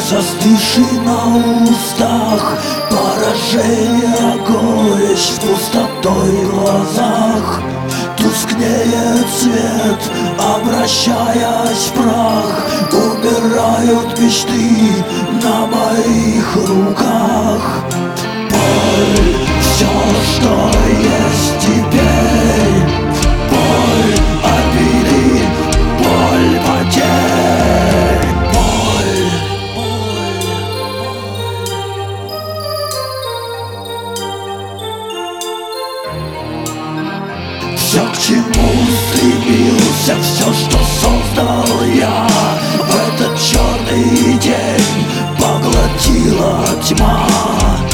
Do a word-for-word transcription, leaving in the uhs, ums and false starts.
Застывший на устах, поражение, горечь в пустотой глазах. Тускнеет свет, обращаясь в прах. Умирают мечты на моих руках. Боль, все, что есть теперь. Боль обиды, боль потерь. Боль, боль, боль. Все, к чему стремился, все, что создал я, в этот черный день поглотила тьма.